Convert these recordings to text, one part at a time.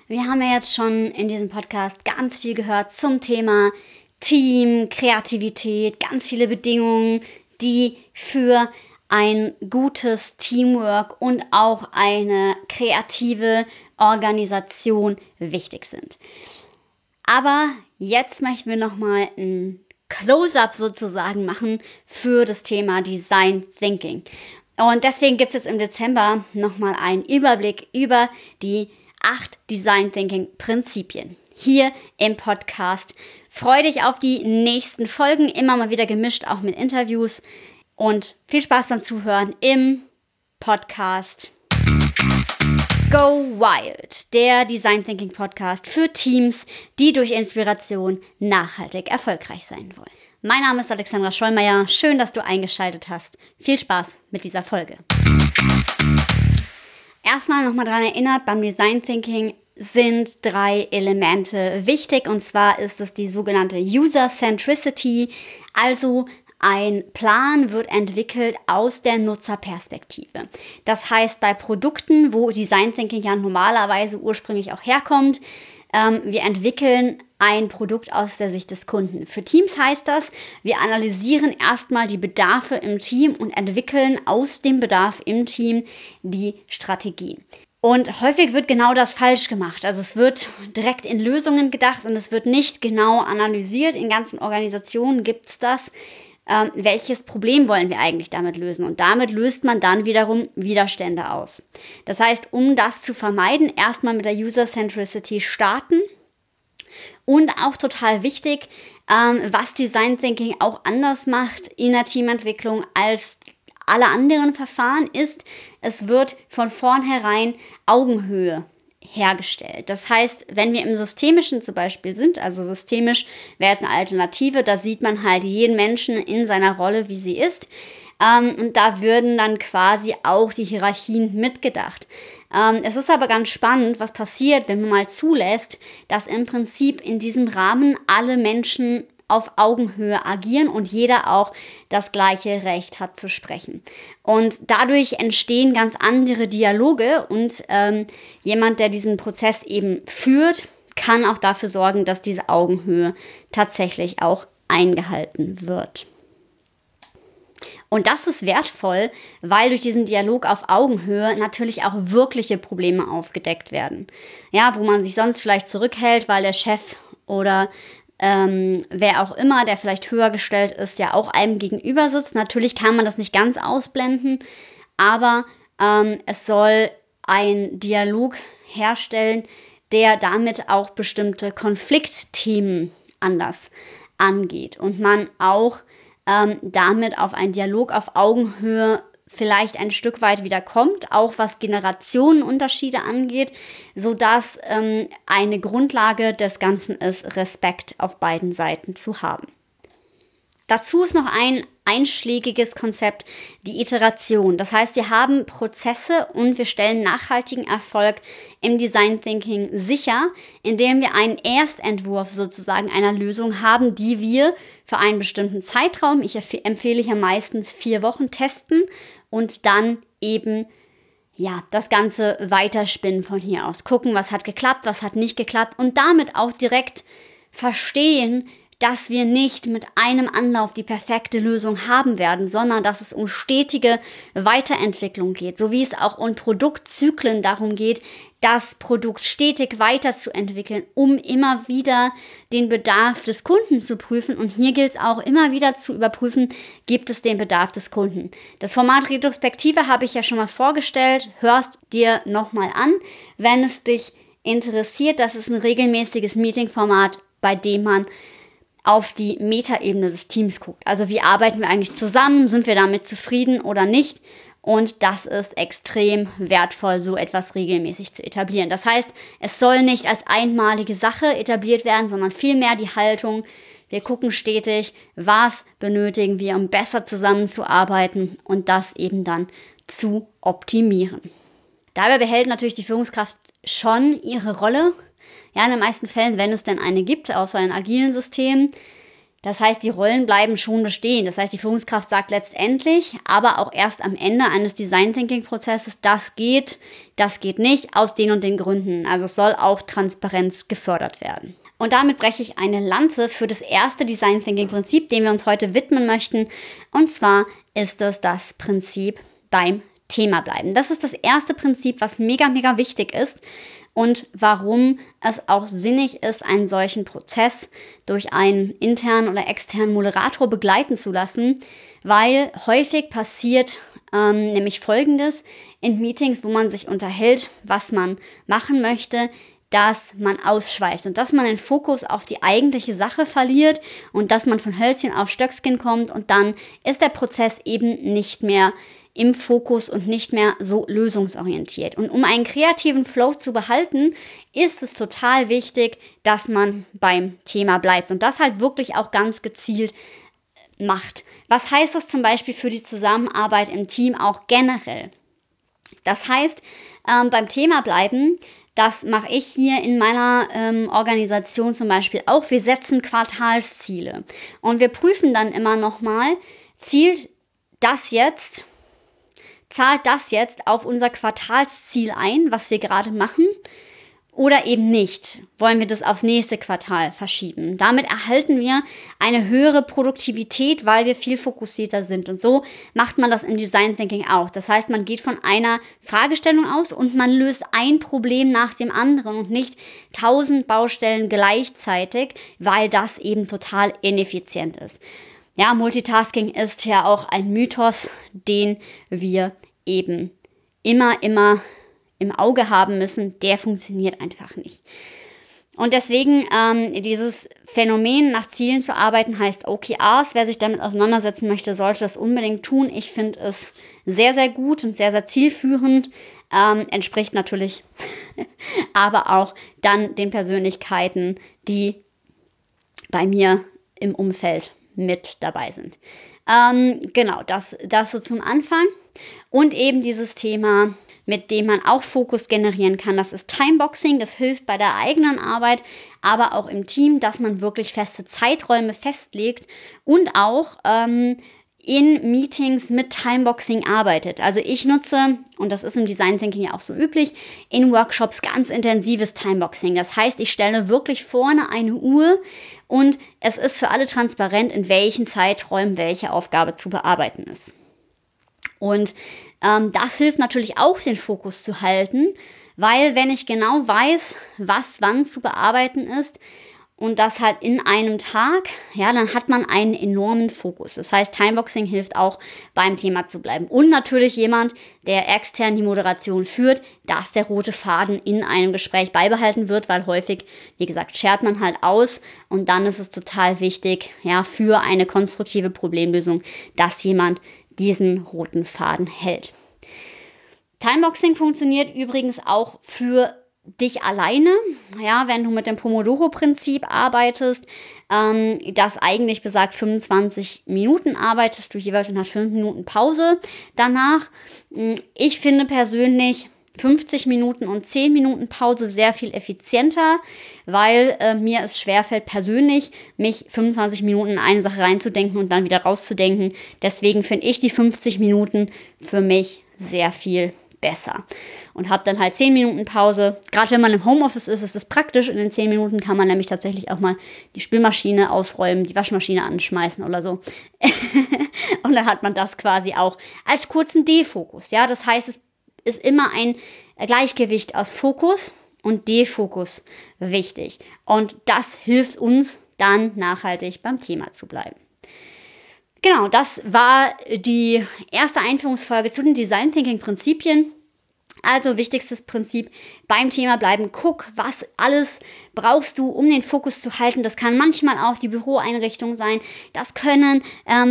Wir haben ja jetzt schon in diesem Podcast ganz viel gehört zum Thema Team, Kreativität, ganz viele Bedingungen, die für ein gutes Teamwork und auch eine kreative Organisation wichtig sind. Aber jetzt möchten wir nochmal ein Close-up sozusagen machen für das Thema Design Thinking. Und deswegen gibt es jetzt im Dezember nochmal einen Überblick über die 8 Design Thinking Prinzipien hier im Podcast. Freue dich auf die nächsten Folgen, immer mal wieder gemischt, auch mit Interviews. Und viel Spaß beim Zuhören im Podcast Go Wild, der Design Thinking Podcast für Teams, die durch Inspiration nachhaltig erfolgreich sein wollen. Mein Name ist Alexandra Schollmeier. Schön, dass du eingeschaltet hast. Viel Spaß mit dieser Folge. Erstmal nochmal daran erinnert, beim Design Thinking sind 3 Elemente wichtig, und zwar ist es die sogenannte User Centricity, also ein Plan wird entwickelt aus der Nutzerperspektive. Das heißt, bei Produkten, wo Design Thinking ja normalerweise ursprünglich auch herkommt, wir entwickeln ein Produkt aus der Sicht des Kunden. Für Teams heißt das, wir analysieren erstmal die Bedarfe im Team und entwickeln aus dem Bedarf im Team die Strategien. Und häufig wird genau das falsch gemacht. Also es wird direkt in Lösungen gedacht und es wird nicht genau analysiert. In ganzen Organisationen gibt es das. Welches Problem wollen wir eigentlich damit lösen? Und damit löst man dann wiederum Widerstände aus. Das heißt, um das zu vermeiden, erstmal mit der User Centricity starten. Und auch total wichtig, was Design Thinking auch anders macht in der Teamentwicklung als alle anderen Verfahren ist, es wird von vornherein Augenhöhe hergestellt. Das heißt, wenn wir im Systemischen zum Beispiel sind, also systemisch wäre jetzt eine Alternative, da sieht man halt jeden Menschen in seiner Rolle, wie sie ist. Und da würden dann quasi auch die Hierarchien mitgedacht. Es ist aber ganz spannend, was passiert, wenn man mal zulässt, dass im Prinzip in diesem Rahmen alle Menschen auf Augenhöhe agieren und jeder auch das gleiche Recht hat zu sprechen. Und dadurch entstehen ganz andere Dialoge und jemand, der diesen Prozess eben führt, kann auch dafür sorgen, dass diese Augenhöhe tatsächlich auch eingehalten wird. Und das ist wertvoll, weil durch diesen Dialog auf Augenhöhe natürlich auch wirkliche Probleme aufgedeckt werden. Ja, wo man sich sonst vielleicht zurückhält, weil der Chef oder wer auch immer, der vielleicht höher gestellt ist, ja auch einem gegenüber sitzt. Natürlich kann man das nicht ganz ausblenden, aber es soll ein Dialog herstellen, der damit auch bestimmte Konfliktthemen anders angeht und man auch damit auf einen Dialog auf Augenhöhe vielleicht ein Stück weit wieder kommt, auch was Generationenunterschiede angeht, sodass eine Grundlage des Ganzen ist, Respekt auf beiden Seiten zu haben. Dazu ist noch ein einschlägiges Konzept, die Iteration. Das heißt, wir haben Prozesse und wir stellen nachhaltigen Erfolg im Design Thinking sicher, indem wir einen Erstentwurf sozusagen einer Lösung haben, die wir für einen bestimmten Zeitraum, ich empfehle hier meistens 4 Wochen, testen und dann eben das Ganze weiterspinnen von hier aus. Gucken, was hat geklappt, was hat nicht geklappt und damit auch direkt verstehen, dass wir nicht mit einem Anlauf die perfekte Lösung haben werden, sondern dass es um stetige Weiterentwicklung geht, so wie es auch um Produktzyklen darum geht, das Produkt stetig weiterzuentwickeln, um immer wieder den Bedarf des Kunden zu prüfen. Und hier gilt es auch immer wieder zu überprüfen, gibt es den Bedarf des Kunden. Das Format Retrospektive habe ich ja schon mal vorgestellt, hörst dir nochmal an, wenn es dich interessiert. Das ist ein regelmäßiges Meetingformat, bei dem man auf die Metaebene des Teams guckt. Also wie arbeiten wir eigentlich zusammen? Sind wir damit zufrieden oder nicht? Und das ist extrem wertvoll, so etwas regelmäßig zu etablieren. Das heißt, es soll nicht als einmalige Sache etabliert werden, sondern vielmehr die Haltung, wir gucken stetig, was benötigen wir, um besser zusammenzuarbeiten und das eben dann zu optimieren. Dabei behält natürlich die Führungskraft schon ihre Rolle. Ja, in den meisten Fällen, wenn es denn eine gibt, außer in agilen Systemen. Das heißt, die Rollen bleiben schon bestehen. Das heißt, die Führungskraft sagt letztendlich, aber auch erst am Ende eines Design-Thinking-Prozesses, das geht nicht, aus den und den Gründen. Also es soll auch Transparenz gefördert werden. Und damit breche ich eine Lanze für das erste Design-Thinking-Prinzip, dem wir uns heute widmen möchten. Und zwar ist es das Prinzip beim Thema bleiben. Das ist das erste Prinzip, was mega, mega wichtig ist. Und warum es auch sinnig ist, einen solchen Prozess durch einen internen oder externen Moderator begleiten zu lassen, weil häufig passiert nämlich Folgendes in Meetings, wo man sich unterhält, was man machen möchte, dass man ausschweift und dass man den Fokus auf die eigentliche Sache verliert und dass man von Hölzchen auf Stöckskin kommt und dann ist der Prozess eben nicht mehr im Fokus und nicht mehr so lösungsorientiert. Und um einen kreativen Flow zu behalten, ist es total wichtig, dass man beim Thema bleibt und das halt wirklich auch ganz gezielt macht. Was heißt das zum Beispiel für die Zusammenarbeit im Team auch generell? Das heißt, beim Thema bleiben, das mache ich hier in meiner Organisation zum Beispiel auch. Wir setzen Quartalsziele und wir prüfen dann immer nochmal, zahlt das jetzt auf unser Quartalsziel ein, was wir gerade machen, oder eben nicht? Wollen wir das aufs nächste Quartal verschieben? Damit erhalten wir eine höhere Produktivität, weil wir viel fokussierter sind. Und so macht man das im Design Thinking auch. Das heißt, man geht von einer Fragestellung aus und man löst ein Problem nach dem anderen und nicht 1000 Baustellen gleichzeitig, weil das eben total ineffizient ist. Ja, Multitasking ist ja auch ein Mythos, den wir eben immer im Auge haben müssen. Der funktioniert einfach nicht. Und deswegen dieses Phänomen, nach Zielen zu arbeiten, heißt OKRs. Wer sich damit auseinandersetzen möchte, sollte das unbedingt tun. Ich finde es sehr, sehr gut und sehr, sehr zielführend. Entspricht natürlich aber auch dann den Persönlichkeiten, die bei mir im Umfeld mit dabei sind. Genau, das so zum Anfang. Und eben dieses Thema, mit dem man auch Fokus generieren kann, das ist Timeboxing. Das hilft bei der eigenen Arbeit, aber auch im Team, dass man wirklich feste Zeiträume festlegt und auch in Meetings mit Timeboxing arbeitet. Also ich nutze, und das ist im Design Thinking ja auch so üblich, in Workshops ganz intensives Timeboxing. Das heißt, ich stelle wirklich vorne eine Uhr und es ist für alle transparent, in welchen Zeiträumen welche Aufgabe zu bearbeiten ist. Und das hilft natürlich auch, den Fokus zu halten, weil wenn ich genau weiß, was wann zu bearbeiten ist, und das halt in einem Tag, ja, dann hat man einen enormen Fokus. Das heißt, Timeboxing hilft auch, beim Thema zu bleiben. Und natürlich jemand, der extern die Moderation führt, dass der rote Faden in einem Gespräch beibehalten wird, weil häufig, wie gesagt, schert man halt aus. Und dann ist es total wichtig, ja, für eine konstruktive Problemlösung, dass jemand diesen roten Faden hält. Timeboxing funktioniert übrigens auch für dich alleine, ja, wenn du mit dem Pomodoro-Prinzip arbeitest, das eigentlich besagt 25 Minuten arbeitest du jeweils und hast 5 Minuten Pause danach. Ich finde persönlich 50 Minuten und 10 Minuten Pause sehr viel effizienter, weil mir es schwerfällt persönlich, mich 25 Minuten in eine Sache reinzudenken und dann wieder rauszudenken. Deswegen finde ich die 50 Minuten für mich sehr viel besser. Und habe dann halt 10 Minuten Pause. Gerade wenn man im Homeoffice ist es praktisch. In den 10 Minuten kann man nämlich tatsächlich auch mal die Spülmaschine ausräumen, die Waschmaschine anschmeißen oder so. Und dann hat man das quasi auch als kurzen Defokus. Ja, das heißt, es ist immer ein Gleichgewicht aus Fokus und Defokus wichtig. Und das hilft uns dann nachhaltig beim Thema zu bleiben. Genau, das war die erste Einführungsfolge zu den Design Thinking Prinzipien. Also wichtigstes Prinzip, beim Thema bleiben. Guck, was alles brauchst du, um den Fokus zu halten. Das kann manchmal auch die Büroeinrichtung sein. Das können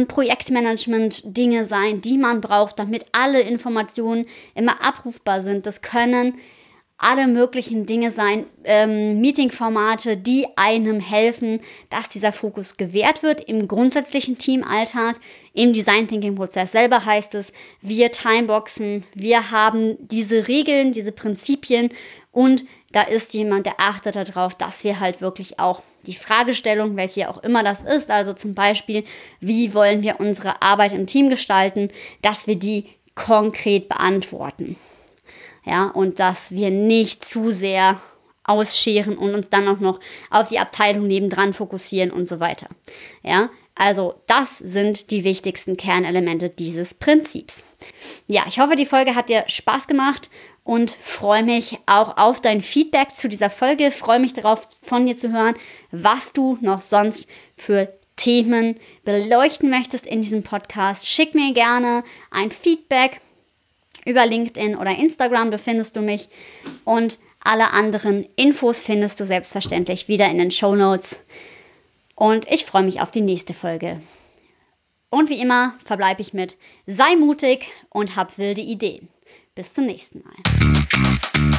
Projektmanagement-Dinge sein, die man braucht, damit alle Informationen immer abrufbar sind. Das können alle möglichen Dinge sein, Meetingformate, die einem helfen, dass dieser Fokus gewährt wird im grundsätzlichen Teamalltag. Im Design Thinking Prozess selber heißt es, wir timeboxen, wir haben diese Regeln, diese Prinzipien und da ist jemand, der achtet darauf, dass wir halt wirklich auch die Fragestellung, welche auch immer das ist, also zum Beispiel, wie wollen wir unsere Arbeit im Team gestalten, dass wir die konkret beantworten. Ja, und dass wir nicht zu sehr ausscheren und uns dann auch noch auf die Abteilung nebendran fokussieren und so weiter. Ja, also das sind die wichtigsten Kernelemente dieses Prinzips. Ja, ich hoffe, die Folge hat dir Spaß gemacht und freue mich auch auf dein Feedback zu dieser Folge. Freue mich darauf, von dir zu hören, was du noch sonst für Themen beleuchten möchtest in diesem Podcast. Schick mir gerne ein Feedback. Über LinkedIn oder Instagram befindest du mich und alle anderen Infos findest du selbstverständlich wieder in den Shownotes. Und ich freue mich auf die nächste Folge. Und wie immer verbleibe ich mit: Sei mutig und hab wilde Ideen. Bis zum nächsten Mal.